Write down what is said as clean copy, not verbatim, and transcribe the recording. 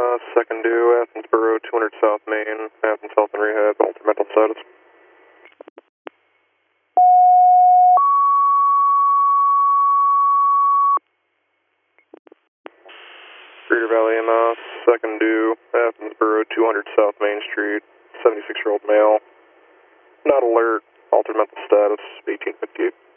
second due, Athens Borough, 200 South Main, Athens Health and Rehab, altered mental status. Cedar Valley EMS, second due, Athens Borough, 200 South Main Street, 76-year-old male, not alert, altered mental status, 1858.